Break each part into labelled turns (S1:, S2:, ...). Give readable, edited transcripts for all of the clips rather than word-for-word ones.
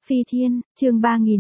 S1: Phi Thiên, chương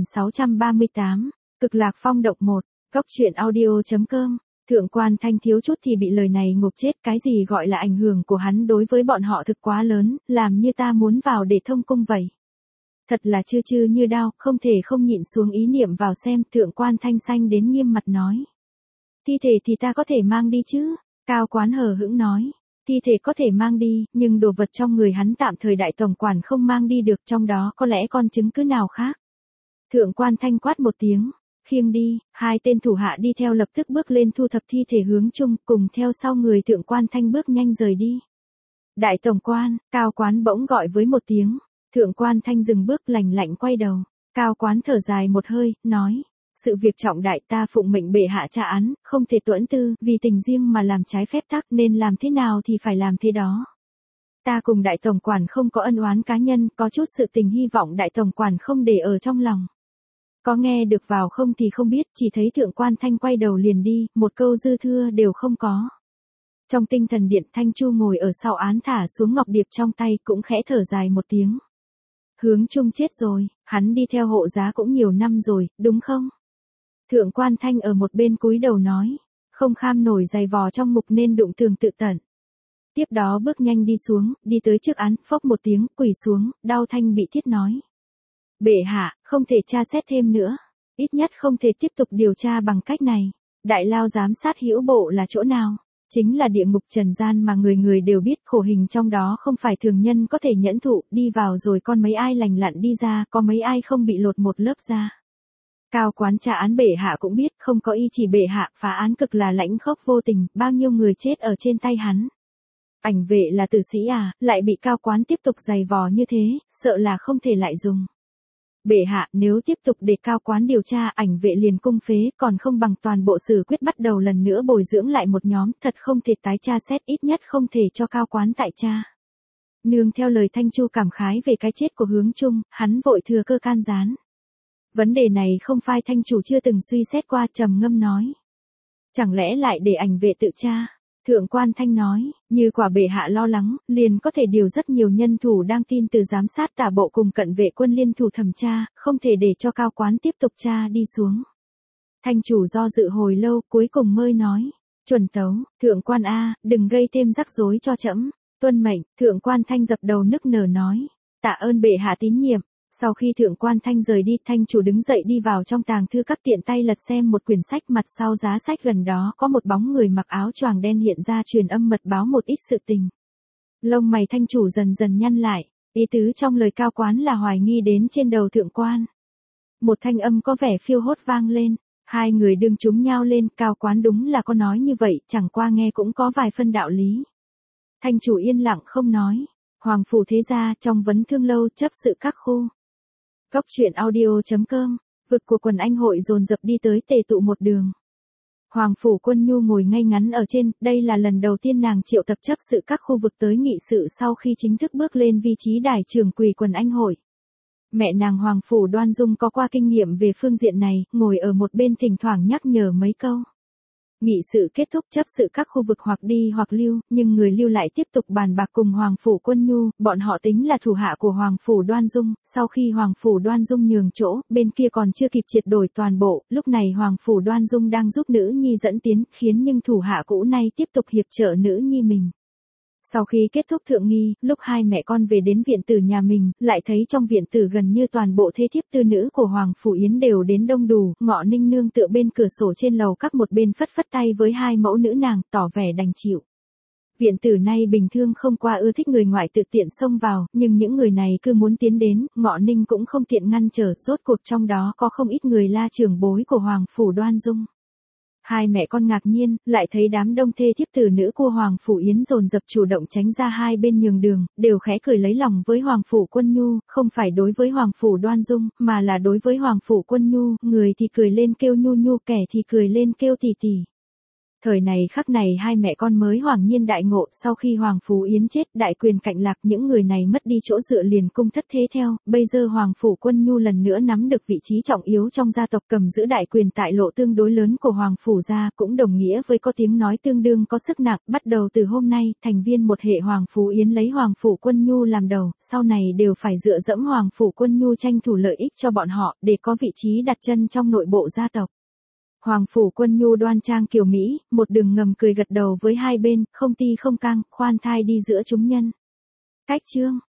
S1: 3638, Cực Lạc Phong động 1, Góc truyện audio.com. Thượng quan Thanh thiếu chút thì bị lời này ngộp chết, cái gì gọi là ảnh hưởng của hắn đối với bọn họ thực quá lớn, làm như ta muốn vào để thông cung vậy. Thật là chư chư như đao, không thể không nhịn xuống ý niệm vào xem. Thượng quan Thanh xanh đến nghiêm mặt nói. Thi thể thì ta có thể mang đi chứ? Cao Quán hờ hững nói. Thi thể có thể mang đi, nhưng đồ vật trong người hắn tạm thời đại tổng quản không mang đi được, trong đó có lẽ con chứng cứ nào khác. Thượng quan Thanh quát một tiếng, khiêng đi. Hai tên thủ hạ đi theo lập tức bước lên thu thập thi thể hướng chung, cùng theo sau người Thượng quan Thanh bước nhanh rời đi. Đại tổng quan, Cao Quán bỗng gọi với một tiếng. Thượng quan Thanh dừng bước, lạnh lạnh quay đầu. Cao Quán thở dài một hơi, nói. Sự việc trọng đại, ta phụng mệnh bệ hạ tra án, không thể tuẫn tư, vì tình riêng mà làm trái phép tắc, nên làm thế nào thì phải làm thế đó. Ta cùng đại tổng quản không có ân oán cá nhân, có chút sự tình hy vọng đại tổng quản không để ở trong lòng. Có nghe được vào không thì không biết, chỉ thấy Thượng quan Thanh quay đầu liền đi, một câu dư thưa đều không có. Trong tinh thần điện, Thanh Chu ngồi ở sau án thả xuống ngọc điệp trong tay, cũng khẽ thở dài một tiếng. Hướng Chung chết rồi, hắn đi theo hộ giá cũng nhiều năm rồi, đúng không? Thượng quan Thanh ở một bên cúi đầu nói, không kham nổi giày vò trong mục nên đụng tường tự tận. Tiếp đó bước nhanh đi xuống, đi tới trước án, phốc một tiếng, quỳ xuống, đau thanh bị thiết nói. Bệ hạ, không thể tra xét thêm nữa, ít nhất không thể tiếp tục điều tra bằng cách này. Đại lao giám sát hữu bộ là chỗ nào? Chính là địa ngục trần gian mà người người đều biết, khổ hình trong đó không phải thường nhân có thể nhẫn thụ, đi vào rồi con mấy ai lành lặn đi ra, có mấy ai không bị lột một lớp da. Cao Quán tra án bệ hạ cũng biết, không có ý chỉ bệ hạ phá án cực là lãnh khốc vô tình, bao nhiêu người chết ở trên tay hắn. Ảnh vệ là tử sĩ à, lại bị Cao Quán tiếp tục giày vò như thế, sợ là không thể lại dùng. Bệ hạ, nếu tiếp tục để Cao Quán điều tra, ảnh vệ liền cung phế, còn không bằng toàn bộ xử quyết bắt đầu lần nữa bồi dưỡng lại một nhóm, thật không thể tái tra xét, ít nhất không thể cho Cao Quán tại tra. Nương theo lời Thanh Chu cảm khái về cái chết của Hướng Chung, hắn vội thừa cơ can gián. Vấn đề này không phải Thanh chủ chưa từng suy xét qua, trầm ngâm nói. Chẳng lẽ lại để ảnh vệ tự tra? Thượng quan Thanh nói, như quả bệ hạ lo lắng, liền có thể điều rất nhiều nhân thủ đang tin từ giám sát tả bộ cùng cận vệ quân liên thủ thẩm tra, không thể để cho Cao Quán tiếp tục tra đi xuống. Thanh chủ do dự hồi lâu, cuối cùng mới nói, chuẩn tấu, thượng quan a, đừng gây thêm rắc rối cho trẫm. Tuân mệnh. Thượng quan Thanh dập đầu nức nở nói, tạ ơn bệ hạ tín nhiệm. Sau khi Thượng quan Thanh rời đi, Thanh chủ đứng dậy đi vào trong tàng thư các, tiện tay lật xem một quyển sách, mặt sau giá sách gần đó có một bóng người mặc áo choàng đen hiện ra truyền âm mật báo một ít sự tình. Lông mày Thanh chủ dần dần nhăn lại, ý tứ trong lời Cao Quán là hoài nghi đến trên đầu thượng quan. Một thanh âm có vẻ phiêu hốt vang lên, hai người đương chúng nhau lên, Cao Quán đúng là có nói như vậy, chẳng qua nghe cũng có vài phân đạo lý. Thanh chủ yên lặng không nói. Hoàng phủ thế gia, trong vấn thương lâu, chấp sự các khu. Góc truyện audio.com, vực của quần anh hội dồn dập đi tới tề tụ một đường. Hoàng phủ Quân Nhu ngồi ngay ngắn ở trên, đây là lần đầu tiên nàng triệu tập chấp sự các khu vực tới nghị sự sau khi chính thức bước lên vị trí đài trưởng quỳ quần anh hội. Mẹ nàng Hoàng phủ Đoan Dung có qua kinh nghiệm về phương diện này, ngồi ở một bên thỉnh thoảng nhắc nhở mấy câu. Nghị sự kết thúc, chấp sự các khu vực hoặc đi hoặc lưu, nhưng người lưu lại tiếp tục bàn bạc cùng Hoàng phủ Quân Nhu, bọn họ tính là thủ hạ của Hoàng phủ Đoan Dung, sau khi Hoàng phủ Đoan Dung nhường chỗ, bên kia còn chưa kịp triệt đổi toàn bộ, lúc này Hoàng phủ Đoan Dung đang giúp nữ nhi dẫn tiến, khiến nhưng thủ hạ cũ nay tiếp tục hiệp trợ nữ nhi mình. Sau khi kết thúc thượng nghi, lúc hai mẹ con về đến viện tử nhà mình, lại thấy trong viện tử gần như toàn bộ thê thiếp tư nữ của Hoàng phủ Yến đều đến đông đủ, Ngọ Ninh nương tựa bên cửa sổ trên lầu các một bên phất phất tay với hai mẫu nữ nàng, tỏ vẻ đành chịu. Viện tử nay bình thường không qua ưa thích người ngoại tự tiện xông vào, nhưng những người này cứ muốn tiến đến, Ngọ Ninh cũng không tiện ngăn trở, rốt cuộc trong đó có không ít người la trưởng bối của Hoàng phủ Đoan Dung. Hai mẹ con ngạc nhiên, lại thấy đám đông thê thiếp tử nữ của Hoàng phủ Yến dồn dập chủ động tránh ra hai bên nhường đường, đều khẽ cười lấy lòng với Hoàng phủ Quân Nhu, không phải đối với Hoàng phủ Đoan Dung, mà là đối với Hoàng phủ Quân Nhu, người thì cười lên kêu nhu nhu, kẻ thì cười lên kêu tỉ tỉ. Thời này khắc này hai mẹ con mới hoàng nhiên đại ngộ, sau khi Hoàng Phú Yến chết, đại quyền cạnh lạc, những người này mất đi chỗ dựa liền cung thất thế theo, bây giờ Hoàng Phủ Quân Nhu lần nữa nắm được vị trí trọng yếu trong gia tộc, cầm giữ đại quyền tại lộ tương đối lớn của Hoàng Phủ gia, cũng đồng nghĩa với có tiếng nói tương đương có sức nặng. Bắt đầu từ hôm nay, thành viên một hệ Hoàng Phú Yến lấy Hoàng Phủ Quân Nhu làm đầu, sau này đều phải dựa dẫm Hoàng Phủ Quân Nhu tranh thủ lợi ích cho bọn họ, để có vị trí đặt chân trong nội bộ gia tộc. Hoàng Phủ Quân Nhu đoan trang kiều Mỹ, một đường ngầm cười gật đầu với hai bên, không ti không căng, khoan thai đi giữa chúng nhân. Cách chương